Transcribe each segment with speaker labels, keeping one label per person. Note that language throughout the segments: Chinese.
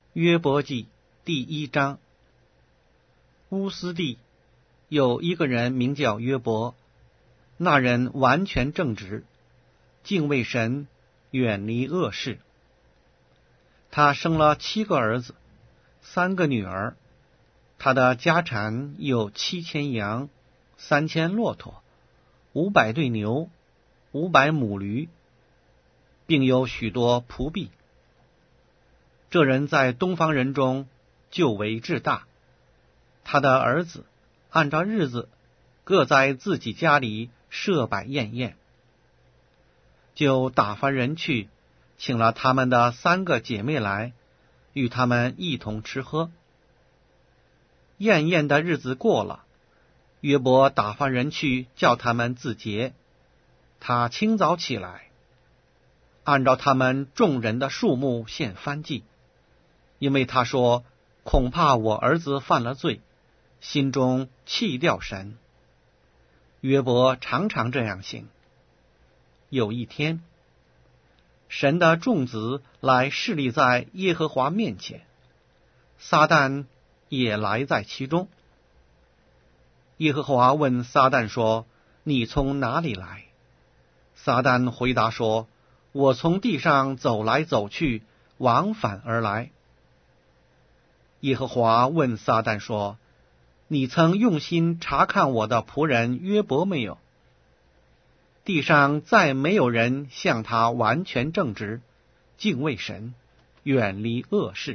Speaker 1: 约伯记第1章。乌斯地有一个人名叫约伯，那人完全正直，敬畏神，远离恶事。他生了7个儿子，3个女儿。他的家产有7000羊，3000骆驼，500对牛，500母驴，并有许多仆婢。这人在东方人中就为至大。他的儿子按照日子各在自己家里设摆宴宴，就打发人去请了他们的3个姐妹来，与他们一同吃喝。宴宴的日子过了，约伯打发人去叫他们自洁。他清早起来，按照他们众人的数目献燔祭，因为他说，恐怕我儿子犯了罪，心中弃掉神。约伯常常这样行。有一天，神的众子来侍立在耶和华面前，撒旦也来在其中。耶和华问撒旦说，你从哪里来？撒旦回答说，我从地上走来走去，往返而来。耶和华问撒旦说，你曾用心查看我的仆人约伯没有？地上再没有人像他完全正直，敬畏神，远离恶事。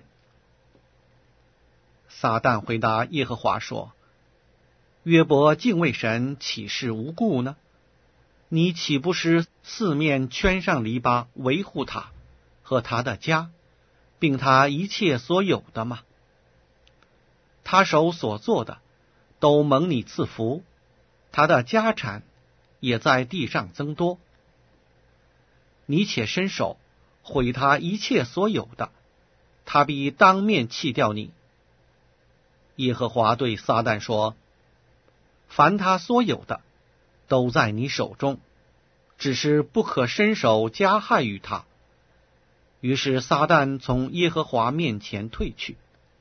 Speaker 1: 撒旦回答耶和华说，约伯敬畏神，岂是无故呢？你岂不是四面圈上篱笆，维护他和他的家，并他一切所有的吗？他手所做的都蒙你赐福，他的家产也在地上增多。你且伸手毁他一切所有的，他必当面弃掉你。耶和华对撒旦说，凡他所有的都在你手中，只是不可伸手加害于他。于是撒旦从耶和华面前退去。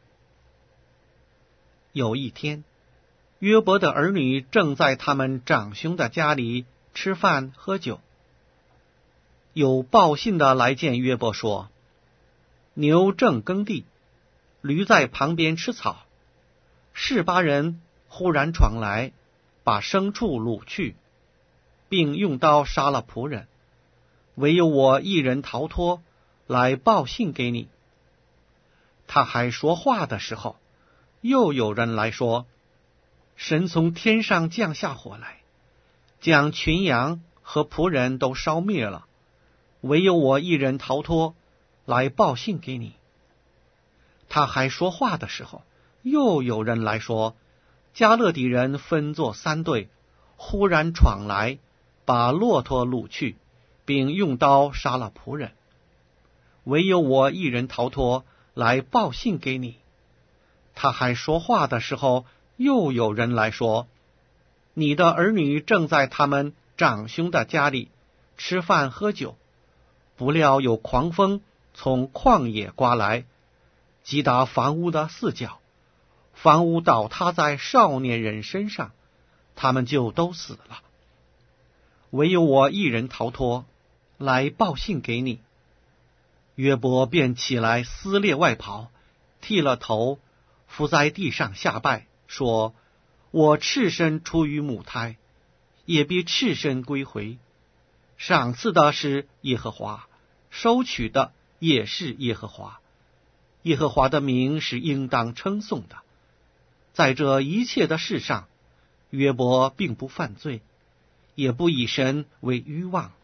Speaker 1: 有一天，约伯的儿女正在他们长兄的家里吃饭喝酒。有报信的来见约伯说，牛正耕地，驴在旁边吃草，示巴人忽然闯来，把牲畜掳去，并用刀杀了仆人，唯有我一人逃脱，来报信给你。他还说话的时候，又有人来说，神从天上降下火来，将群羊和仆人都烧灭了，唯有我一人逃脱，来报信给你。他还说话的时候，又有人来说，加勒底人分作3队，忽然闯来，把骆驼掳去，并用刀杀了仆人，唯有我一人逃脱，来报信给你。他还说话的时候，又有人来说，你的儿女正在他们长兄的家里吃饭喝酒，不料有狂风从旷野刮来，击打房屋的4角，房屋倒塌在少年人身上，他们就都死了。唯有我一人逃脱，来报信给你。约伯便起来撕裂外袍，剃了头，伏在地上下拜，说，我赤身出于母胎，也必赤身归回。赏赐的是耶和华，收取的也是耶和华。耶和华的名是应当称颂的。在这一切的事上，约伯并不犯罪，也不以神为愚妄。